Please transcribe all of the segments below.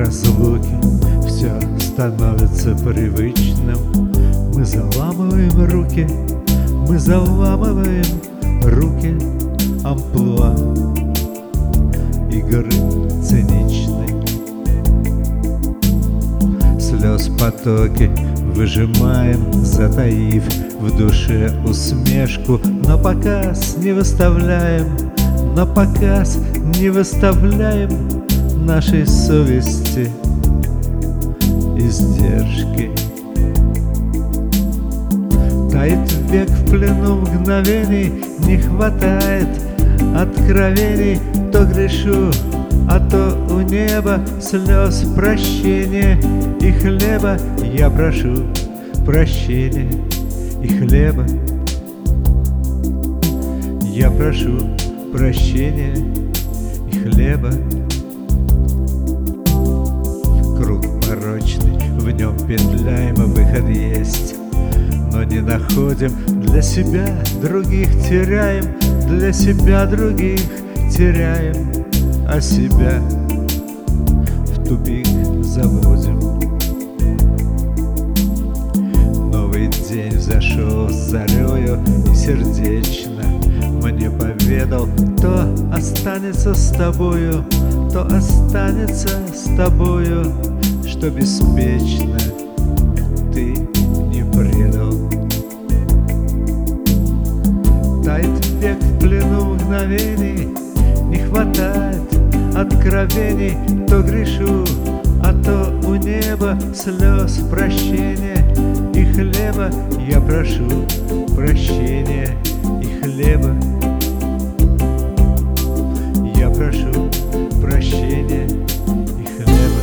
разлуке все становится привычным. Мы заламываем руки, мы заламываем руки. Амплуа игры циничной. Слез потоки выжимаем, затаив в душе усмешку. На показ не выставляем, на показ не выставляем нашей совести издержки. Тает век в плену мгновений, не хватает откровений. То грешу, а то у неба слез прощения и хлеба. Я прошу прощения и хлеба. Я прошу прощения и хлеба. Круг порочный, в нем петляем, и выход есть, но не находим. Для себя других теряем, для себя других теряем, а себя в тупик заводим. Новый день взошел с зарею и сердечно мне поведал: то останется с тобою, то останется с тобою, что беспечно ты не предал. Тает век в плену мгновений, не хватает откровений. То грешу, а то у неба слез прощения и хлеба. Я прошу прощения и хлеба. Я прошу прощения и хлеба.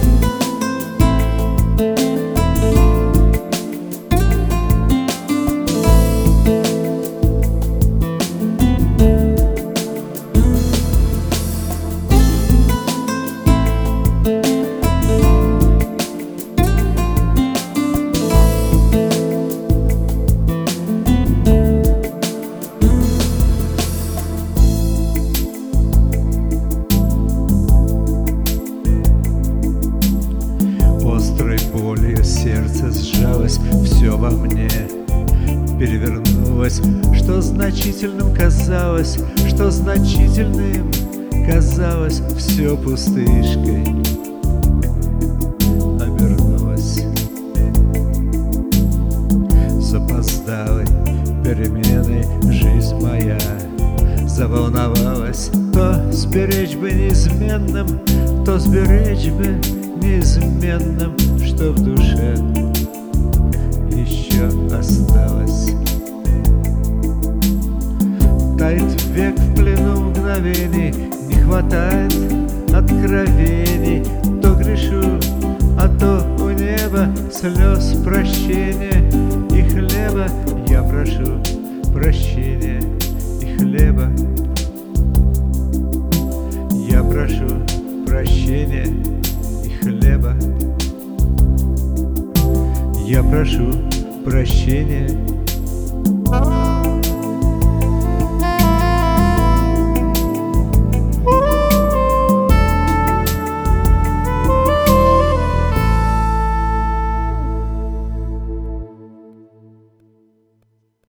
Болью сердце сжалось, все во мне перевернулось. Что значительным казалось, что значительным казалось, все пустышкой обернулось. Запоздалой переменой жизнь моя заволновалась. То сберечь бы неизменным, то сберечь бы неизменным, что в душе еще осталось. Тает век в плену мгновений, не хватает откровений. То грешу, а то у неба слез прощения и хлеба. Я прошу прощения и хлеба. Я прошу прощения и хлеба. Я прошу прощения.